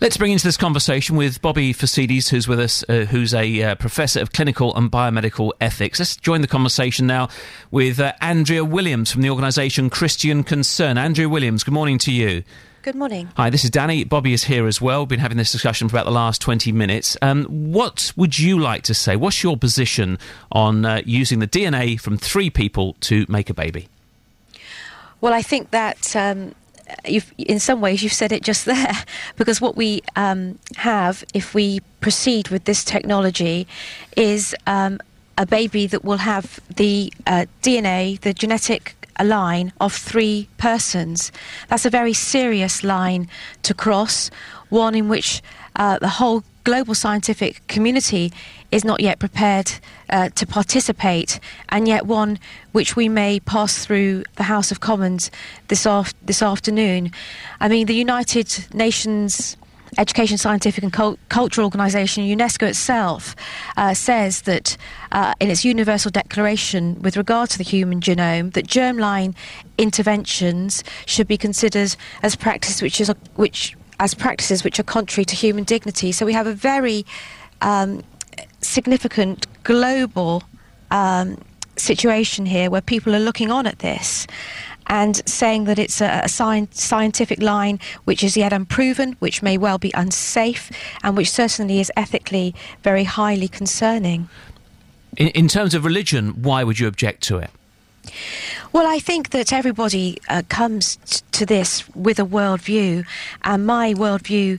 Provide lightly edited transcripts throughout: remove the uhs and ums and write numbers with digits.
Let's bring into this conversation with Bobby Photiades, who's with us, who's a professor of clinical and biomedical ethics. Let's join the conversation now with Andrea Williams from the organisation Christian Concern. Andrea Williams, good morning to you. Good morning. Hi, this is Danny. Bobby is here as well. We've been having this discussion for about the last 20 minutes. What would you like to say? What's your position on using the DNA from 3 people to make a baby? Well, I think that in some ways you've said it just there, because what we have, if we proceed with this technology, is a baby that will have the DNA, the genetic line of 3 persons. That's a very serious line to cross, one in which the whole global scientific community is not yet prepared to participate, and yet one which we may pass through the House of Commons this afternoon. I mean, the United Nations Education, Scientific and Cultural Organisation, UNESCO itself, says that in its Universal Declaration with regard to the human genome, that germline interventions should be considered as practices which are contrary to human dignity. So we have a very significant global situation here where people are looking on at this and saying that it's a scientific line which is yet unproven, which may well be unsafe, and which certainly is ethically very highly concerning. In terms of religion, why would you object to it? Well, I think that everybody comes to this with a worldview, and my worldview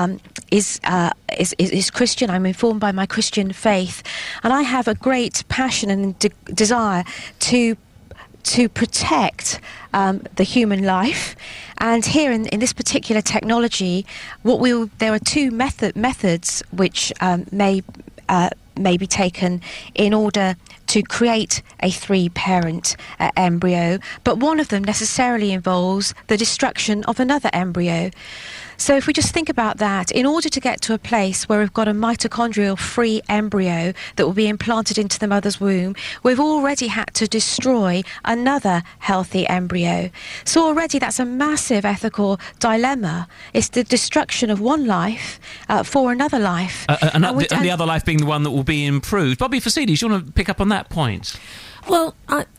is Christian. I'm informed by my Christian faith, and I have a great passion and desire to protect the human life. And here in this particular technology, there are 2 methods which may be taken in order to create a 3-parent embryo, but one of them necessarily involves the destruction of another embryo. So if we just think about that, in order to get to a place where we've got a mitochondrial-free embryo that will be implanted into the mother's womb, we've already had to destroy another healthy embryo. So already that's a massive ethical dilemma. It's the destruction of one life for another life. And the other life being the one that will be improved. Bobby Photiades, do you want to pick up on that point? Well,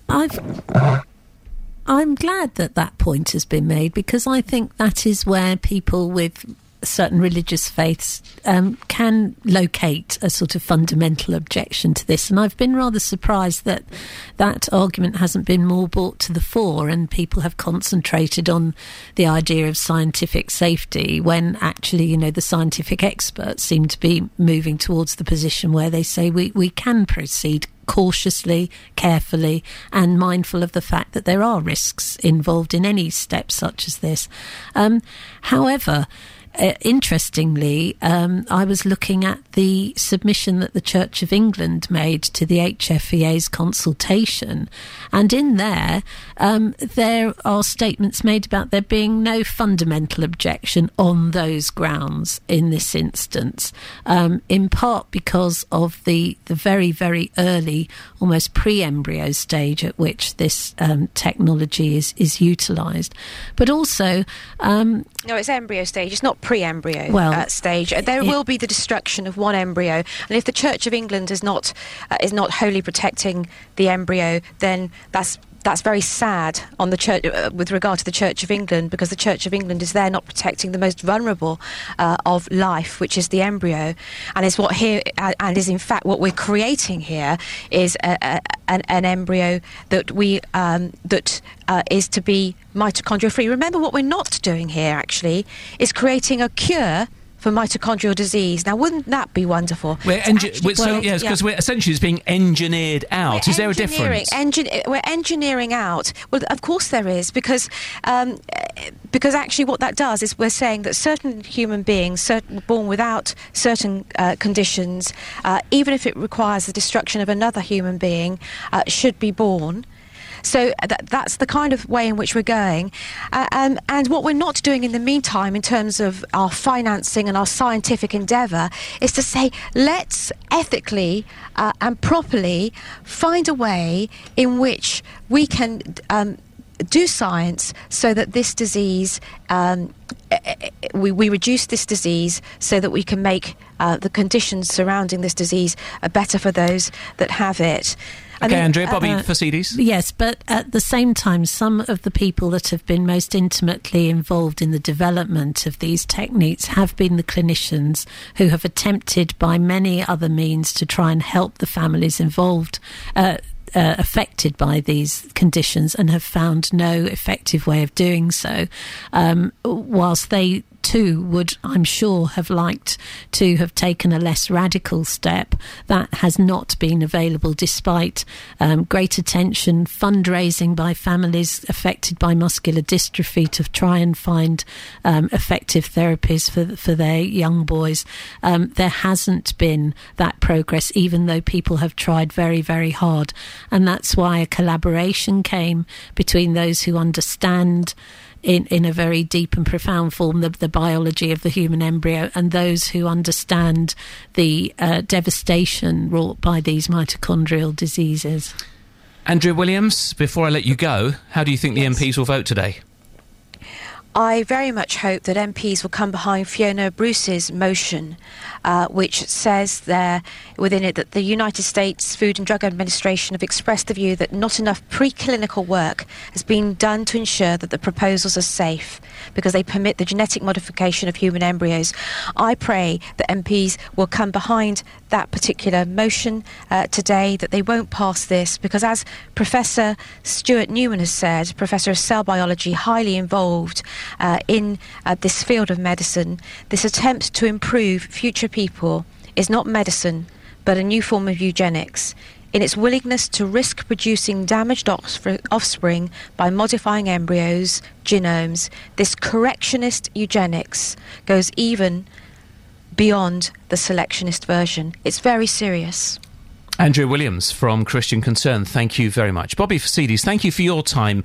I'm glad that point has been made, because I think that is where people with certain religious faiths can locate a sort of fundamental objection to this. And I've been rather surprised that argument hasn't been more brought to the fore, and people have concentrated on the idea of scientific safety, when actually, the scientific experts seem to be moving towards the position where they say we can proceed cautiously, carefully, and mindful of the fact that there are risks involved in any step such as this. However, interestingly, I was looking at the submission that the Church of England made to the HFEA's consultation, and in there are statements made about there being no fundamental objection on those grounds in this instance, in part because of the very, very early, almost pre-embryo stage at which this technology is utilised. But also... No, it's embryo stage. It's not pre-embryo stage. There will be the destruction of one embryo, and if the Church of England is not wholly protecting the embryo, then that's very sad on the church with regard to the Church of England, because the Church of England is there not protecting the most vulnerable of life, which is the embryo, and is in fact what we're creating here is an embryo that is to be mitochondria free. Remember, what we're not doing here actually is creating a cure for mitochondrial disease. Now, wouldn't that be wonderful? Because we're essentially it's being engineered out. Is there a difference? We're engineering out. Well, of course there is, because actually what that does is we're saying that certain human beings, born without certain conditions, even if it requires the destruction of another human being, should be born. So that's the kind of way in which we're going. And what we're not doing in the meantime in terms of our financing and our scientific endeavour is to say, let's ethically and properly find a way in which we can do science so that this disease, we reduce this disease so that we can make the conditions surrounding this disease better for those that have it. Okay, Andrea, Bobby Phoceidis. Yes, but at the same time, some of the people that have been most intimately involved in the development of these techniques have been the clinicians who have attempted by many other means to try and help the families involved, affected by these conditions, and have found no effective way of doing so, whilst they too would, I'm sure, have liked to have taken a less radical step. That has not been available, despite great attention, fundraising by families affected by muscular dystrophy to try and find effective therapies for their young boys. There hasn't been that progress, even though people have tried very, very hard. And that's why a collaboration came between those who understand in a very deep and profound form the biology of the human embryo, and those who understand the devastation wrought by these mitochondrial diseases. Andrea Williams, before I let you go, how do you think the MPs will vote today? I very much hope that MPs will come behind Fiona Bruce's motion, which says there within it that the United States Food and Drug Administration have expressed the view that not enough preclinical work has been done to ensure that the proposals are safe because they permit the genetic modification of human embryos. I pray that MPs will come behind that particular motion today, that they won't pass this, because as Professor Stuart Newman has said, Professor of Cell Biology, highly involved in this field of medicine, this attempt to improve future people is not medicine, but a new form of eugenics. In its willingness to risk producing damaged offspring by modifying embryos, genomes, this correctionist eugenics goes even beyond the selectionist version. It's very serious. Andrea Williams from Christian Concern, thank you very much. Bobby Phoceidis, thank you for your time